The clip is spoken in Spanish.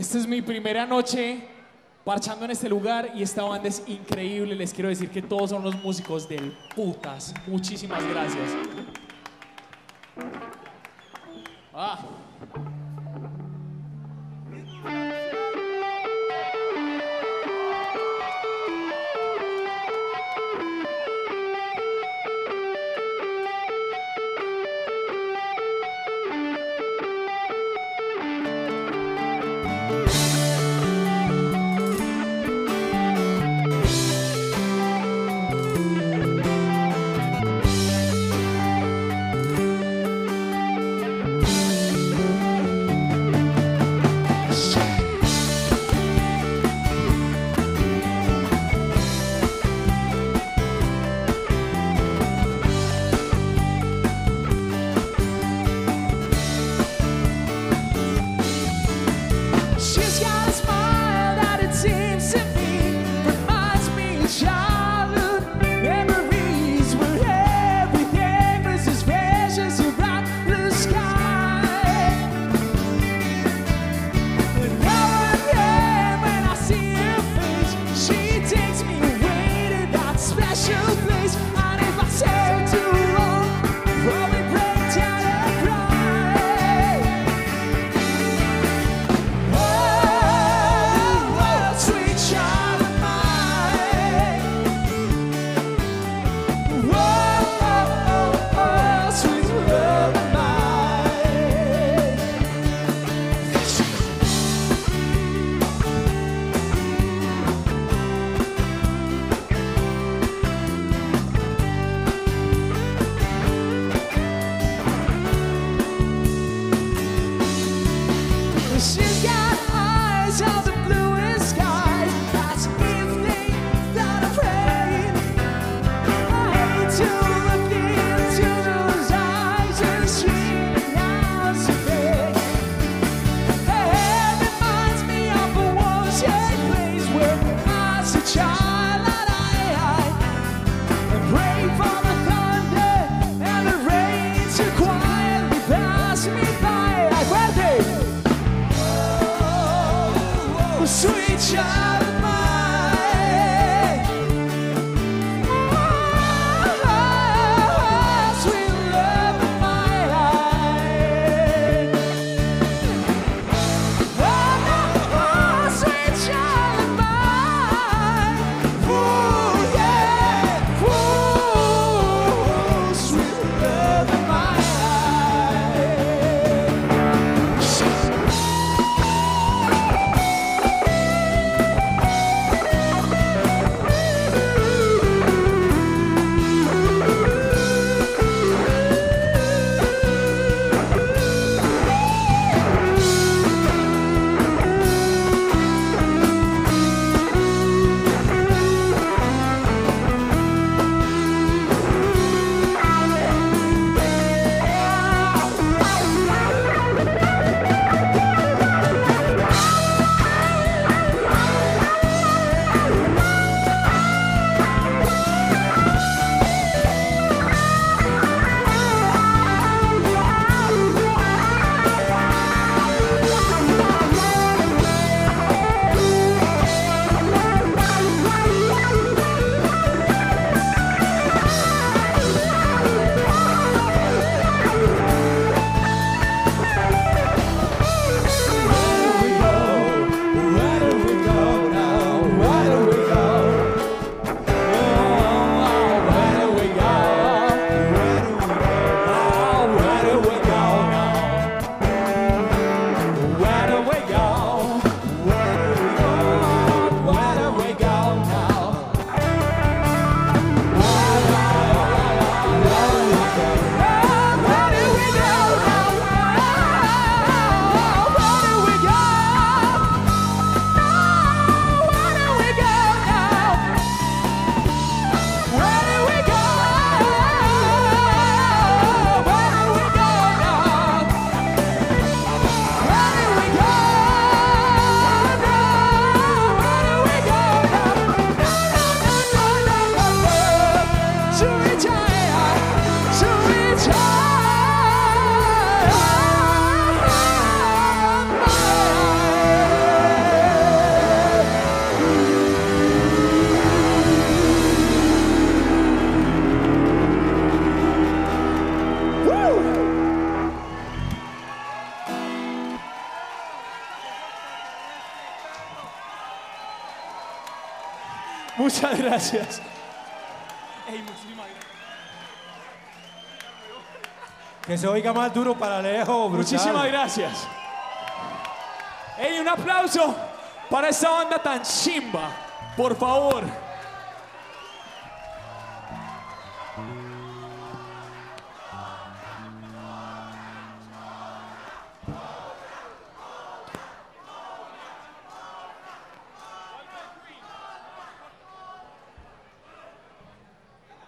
Esta es mi primera noche parchando en este lugar y esta banda es increíble. Les quiero decir que todos son los músicos del putas. Muchísimas gracias. Ah. She's got eyes of the bluest skies, as if they thought of rain. I hate to look into those eyes and see how she feels. It reminds me of a watershed place where as a child I pray for the thunder and the rain to quietly pass me by. Sweet child of mine, sweet love of mine, sweet child of mine, ooh yeah, ooh, sweet love of mine. Muchas gracias. Ey, muchísimas gracias. Que se oiga más duro para lejos, brutal. Muchísimas gracias. Ey, un aplauso para esta banda tan chimba. Por favor.